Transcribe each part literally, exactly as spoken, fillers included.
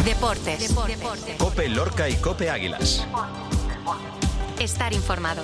Deportes. Deportes. COPE Lorca y COPE Águilas. Estar informado.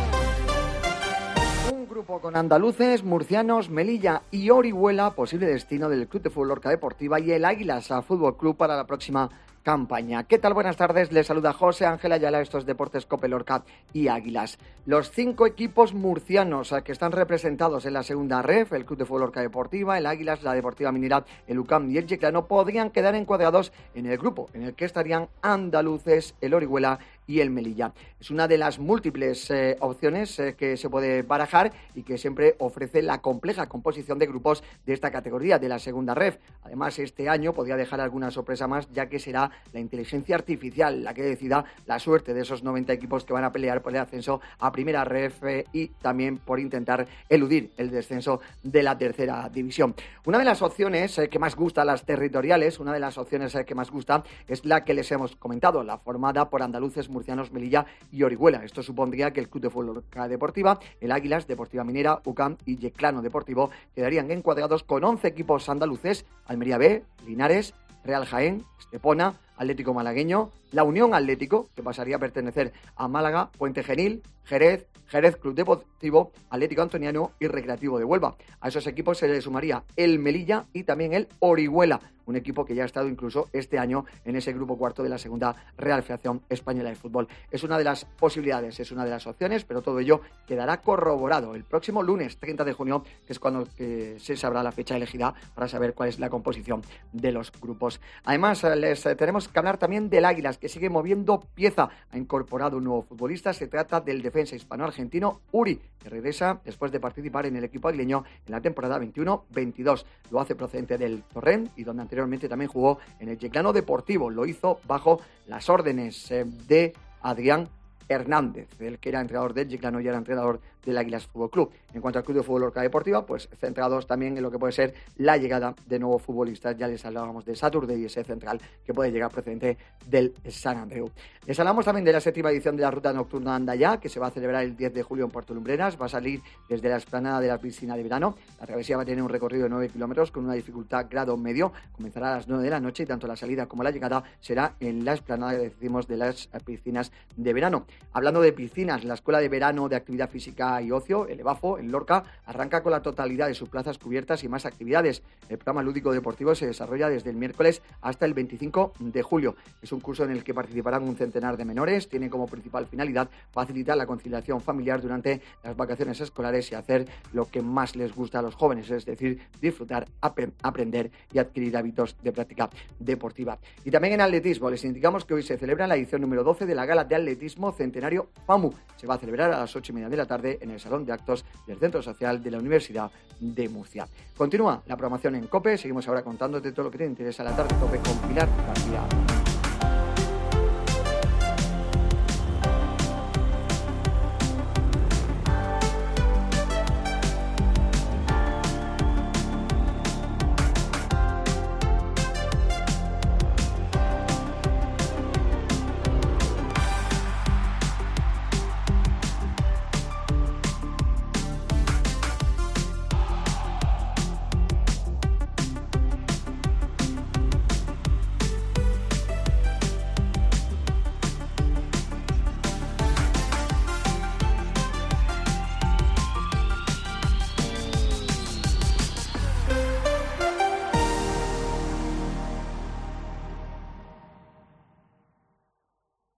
Un grupo con andaluces, murcianos, Melilla y Orihuela, posible destino del Club de Fútbol Lorca Deportiva y el Águilas Fútbol Club para la próxima campaña. ¿Qué tal? Buenas tardes, les saluda José Ángel Ayala, estos Deportes COPE Lorca y Águilas. Los cinco equipos murcianos que están representados en la segunda ref, el Club de Fútbol Lorca Deportiva, el Águilas, la Deportiva Minera, el U C A M y el Yeclano, podrían quedar encuadrados en el grupo en el que estarían andaluces, el Orihuela y el Melilla. Es una de las múltiples eh, opciones eh, que se puede barajar y que siempre ofrece la compleja composición de grupos de esta categoría, de la segunda ref. Además, este año podría dejar alguna sorpresa más, ya que será la inteligencia artificial la que decida la suerte de esos noventa equipos que van a pelear por el ascenso a primera ref eh, y también por intentar eludir el descenso de la tercera división. Una de las opciones eh, que más gusta a las territoriales, una de las opciones eh, que más gusta es la que les hemos comentado, la formada por andaluces, murcianos, Melilla y Orihuela. Esto supondría que el Club de Fútbol Lorca Deportiva, el Águilas, Deportiva Minera, U C A M y Yeclano Deportivo quedarían encuadrados con once equipos andaluces: Almería B, Linares, Real Jaén, Estepona, Atlético Malagueño, la Unión Atlético, que pasaría a pertenecer a Málaga, Puente Genil, Jerez, Jerez Club Deportivo, Atlético Antoniano y Recreativo de Huelva. A esos equipos se le sumaría el Melilla y también el Orihuela, un equipo que ya ha estado incluso este año en ese grupo cuarto de la segunda Real Federación Española de Fútbol. Es una de las posibilidades, es una de las opciones, pero todo ello quedará corroborado el próximo lunes treinta de junio, que es cuando que se sabrá la fecha elegida para saber cuál es la composición de los grupos. Además, les tenemos que hablar también del Águilas, que sigue moviendo pieza. Ha incorporado un nuevo futbolista, se trata del defensa hispano-argentino Uri, que regresa después de participar en el equipo aguileño en la temporada veintiuno veintidós. Lo hace procedente del Torrent y donde anteriormente también jugó en el Yeclano Deportivo. Lo hizo bajo las órdenes eh, de Adrián Hernández, el que era entrenador del Yeclano y era entrenador del Águilas Fútbol Club. En cuanto al Club de Fútbol Lorca Deportiva, pues centrados también en lo que puede ser la llegada de nuevos futbolistas. Ya les hablábamos de Saturday, ese central que puede llegar procedente del San Andreu. Les hablamos también de la séptima edición de la Ruta Nocturna Andayá, que se va a celebrar el diez de julio en Puerto Lumbreras. Va a salir desde la explanada de la piscina de verano. La travesía va a tener un recorrido de nueve kilómetros con una dificultad grado medio. Comenzará a las nueve de la noche y tanto la salida como la llegada será en la explanada, decimos, de las piscinas de verano. Hablando de piscinas, la Escuela de Verano de Actividad Física y Ocio, el EVAFO, en Lorca, arranca con la totalidad de sus plazas cubiertas y más actividades. El programa lúdico deportivo se desarrolla desde el miércoles hasta el veinticinco de julio. Es un curso en el que participarán un centenar de menores. Tiene como principal finalidad facilitar la conciliación familiar durante las vacaciones escolares y hacer lo que más les gusta a los jóvenes, es decir, disfrutar, ap- aprender y adquirir hábitos de práctica deportiva. Y también en atletismo, les indicamos que hoy se celebra la edición número doce de la Gala de Atletismo Centenario FAMU. Se va a celebrar a las ocho y media de la tarde en el Salón de Actos del Centro Social de la Universidad de Murcia. Continúa la programación en COPE. Seguimos ahora contándote todo lo que te interesa a la tarde COPE con Pilar García.